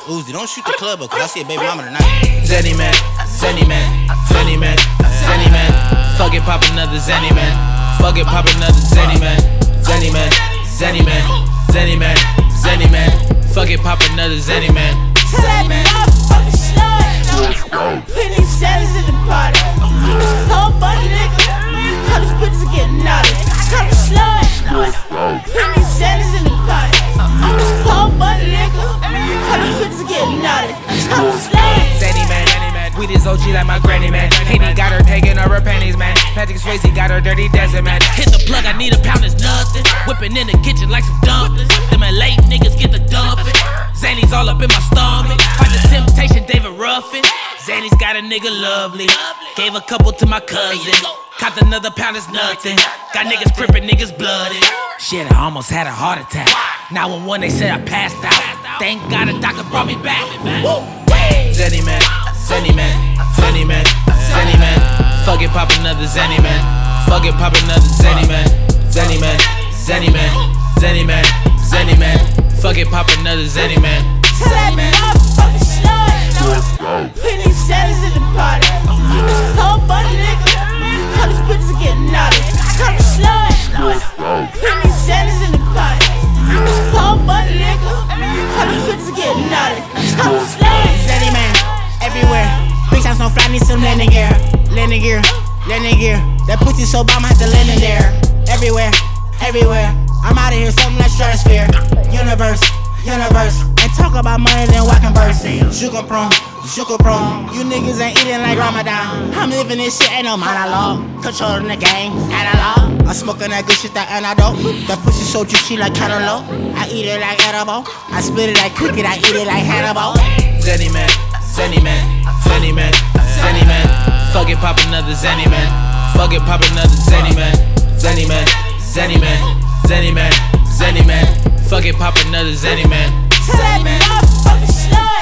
Uzi, don't shoot the club up, cause I see a baby mama tonight. Zenny man, Zenny man, Zenny man, Zenny man. Fuck it, pop another Zenny man. Fuck it, pop another Zenny man. Zenny man, Zenny man, Zenny man, Zenny man. Fuck it, pop another Zenny man. Tell that motherfucking slut. Put these sellers in the party. Whole bunch of niggas. All these bitches are getting naughty. Tell the slut. Put these sellers in the party. Whole bunch of niggas. All these bitches are getting naughty. Tell the slut. Zenny man, we this OG like my granny man. Haney got her taking off her panties man. Patrick Swayze got her dirty dancing man. Hit the plug, I need a pound, it's nothing. Whipping in the kitchen like some dumplings. Them LA niggas get the dumping. Zanny's all up in my stomach. Fight the temptation, David Ruffin. Zanny's got a nigga lovely. Gave a couple to my cousin. Copped another pound, it's nothing. Got niggas crippin', niggas blooded. Shit, I almost had a heart attack. 911, they said I passed out. Thank God a doctor brought me back. Woo! Zenny man, Zenny man, Zenny man, Zenny man. Fuck it, pop another Zenny man. Fuck it, pop another Zenny man. Zenny man, Zenny man, Zenny man, Zenny man. Fuck it, pop another Zenny man. Tell that motherfucking slut. Put these sellers in the party. Whole bunch of niggas. All these bitches are getting naughty. Tell the slut. Put these sellers in the party. Whole bunch of niggas. All these bitches are getting naughty. Tell the slut. Zenny man, everywhere. Big shots no fly, need some landing gear. Landing gear, landing gear. That pussy so bomb, I have to land in there. Everywhere, everywhere. I'm out of here, something like stratosphere. Universe, universe. And talk about money, then walking verse. Sugar prone, sugar prone. You niggas ain't eating like Ramadan. I'm living this shit, ain't no monologue. Controlling the game, analog. I'm smoking that good shit, that antidote. That pussy so juicy like cantaloupe. I eat it like edible. I split it like cricket, I eat it like Hannibal. Zenny man, Zenny man, Zenny man, Zenny man. Fuck it, pop another Zenny man. Fuck it, pop another Zenny man. Zenny man, Zenny man, Zenny man, Zenny man. Fuck it, pop another Zenny man. Tell that motherfucking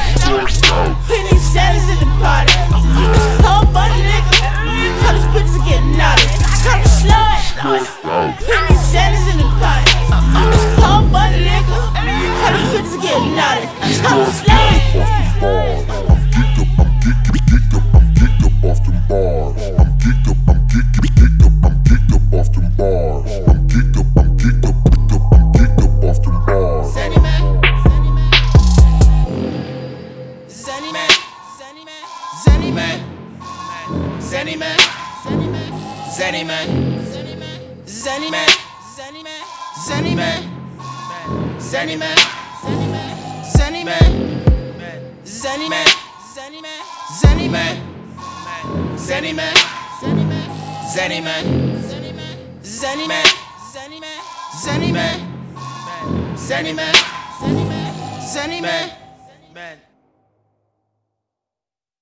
slut. Put these sellers in the party. Whole bunch of niggas. All these bitches are getting naughty. Tell the slut. Put these sellers in the party. Whole bunch of niggas. All these bitches are getting naughty. Tell the slut. I'm geeked up off them bars. I'm geeked up off them bars. I'm geeked up off them bars. Zenny man. Zenny man. Zenny man. Zenny man. Zenny man, Zenny man, Zenny man. Zenny man. Zenny man. Zenny man, Zenny man. Zenny man. Zenny man. Zenny man. Zenny man, Zenny man, Zenny man. Zenny man. Zenny man. Zenny man, Zenny man. man.